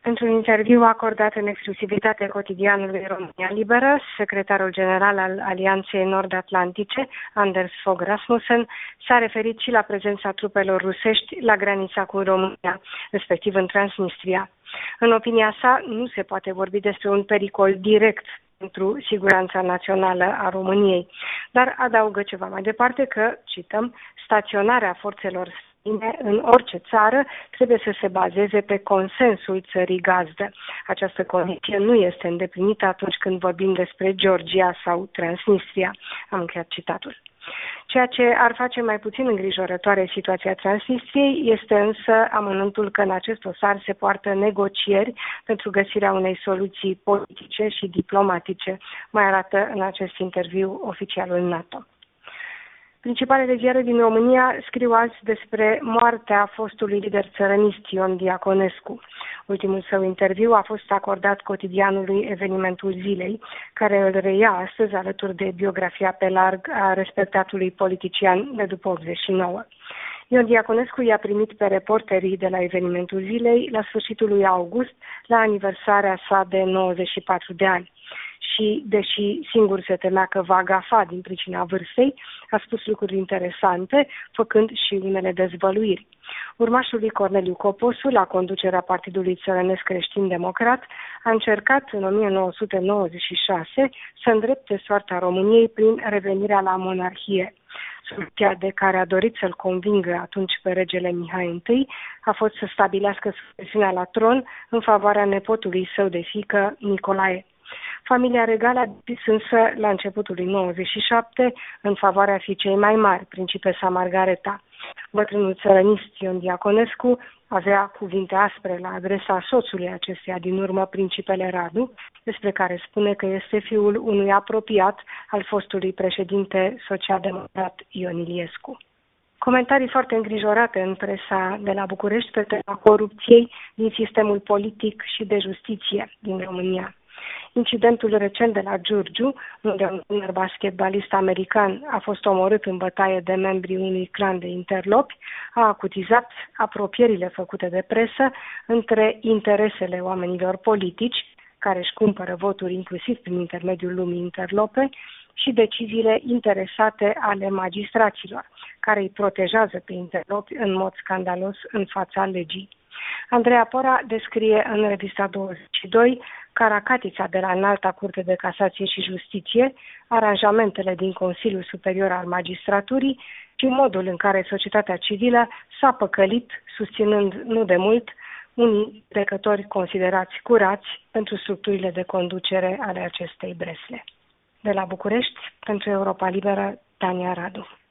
Într-un interviu acordat în exclusivitate cotidianului România Liberă, secretarul general al Alianței Nord-Atlantice, Anders Fogh Rasmussen, s-a referit și la prezența trupelor rusești la granița cu România, respectiv în Transnistria. În opinia sa, nu se poate vorbi despre un pericol direct pentru siguranța națională a României, dar adaugă ceva mai departe că, cităm, staționarea forțelor în orice țară trebuie să se bazeze pe consensul țării gazdă. Această condiție nu este îndeplinită atunci când vorbim despre Georgia sau Transnistria. Am încheiat citatul. Ceea ce ar face mai puțin îngrijorătoare situația Transnistriei este însă amănuntul că în acest dosar se poartă negocieri pentru găsirea unei soluții politice și diplomatice, mai arată în acest interviu oficialul NATO. Principalele ziare din România scriu azi despre moartea fostului lider țărănist Ion Diaconescu. Ultimul său interviu a fost acordat cotidianului Evenimentul Zilei, care îl reia astăzi alături de biografia pe larg a respectatului politician de după 89. Ion Diaconescu i-a primit pe reporterii de la Evenimentul Zilei la sfârșitul lui august, la aniversarea sa de 94 de ani. Și, deși singur se temea că va gafa din pricina vârstei, a spus lucruri interesante, făcând și unele dezvăluiri. Urmașul lui Corneliu Coposu, la conducerea Partidului Țărănesc Creștin-Democrat, a încercat în 1996 să îndrepte soarta României prin revenirea la monarhie. Soluția de care a dorit să-l convingă atunci pe regele Mihai I a fost să stabilească succesiunea la tron în favoarea nepotului său de fiică, Nicolae. Familia regală a decis însă la începutul lui 97 în favoarea fiicei mai mari, principesa Margareta. Bătrânul țărănist Ion Diaconescu avea cuvinte aspre la adresa soțului acesteia din urmă, principele Radu, despre care spune că este fiul unui apropiat al fostului președinte social-democrat Ion Iliescu. Comentarii foarte îngrijorate în presa de la București pe tema corupției din sistemul politic și de justiție din România. Incidentul recent de la Giurgiu, unde un tânăr basketbalist american a fost omorât în bătaie de membrii unui clan de interlopi, a acutizat apropierile făcute de presă între interesele oamenilor politici, care își cumpără voturi inclusiv prin intermediul lumii interlope, și deciziile interesate ale magistraților, care îi protejează pe interlopi în mod scandalos în fața legii. Andreea Pora descrie în revista 22 caracatița de la Înalta Curte de Casație și Justiție, aranjamentele din Consiliul Superior al Magistraturii și modul în care societatea civilă s-a păcălit, susținând nu de mult unii judecători considerați curați pentru structurile de conducere ale acestei bresle. De la București, pentru Europa Liberă, Tania Radu.